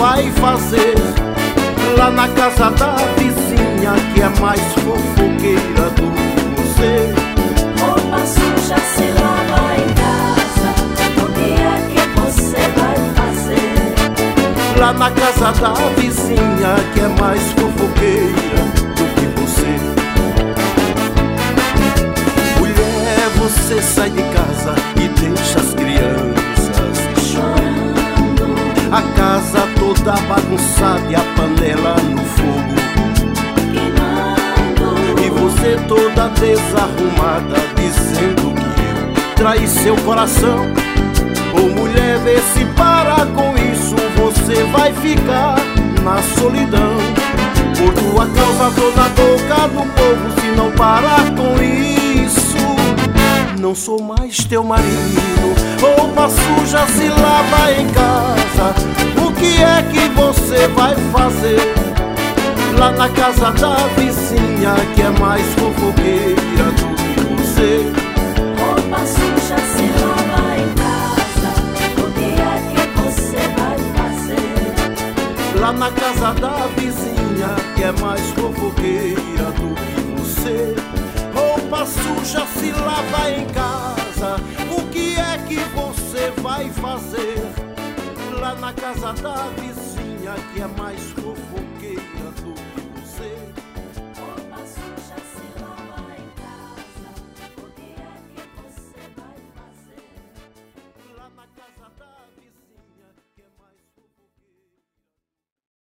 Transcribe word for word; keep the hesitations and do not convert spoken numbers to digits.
vai fazer lá na casa da vizinha, que é mais fofoqueira do que você? Roupa suja se lava em casa, o que é que você vai fazer lá na casa da vizinha, que é mais fofoqueira do que você? Mulher, você sai de casa e deixa as crianças chorando, a casa toda bagunçada e a panela no fogo queimando, e você toda desarrumada, dizendo que eu traí seu coração. Ô mulher, vê se para com isso, você vai ficar na solidão. Por tua causa toda a boca do povo, se não parar com isso, não sou mais teu marido. Roupa suja se lava em casa, o que é que você vai fazer lá na casa da vizinha, que é mais fofoqueira do que você? roupa suja se lava em casa, o que é que você vai fazer Lá na casa da vizinha, que é mais fofoqueira do que você? Roupa suja se lava em casa, o que é que você vai fazer lá na casa da vizinha, que é mais fofoqueira?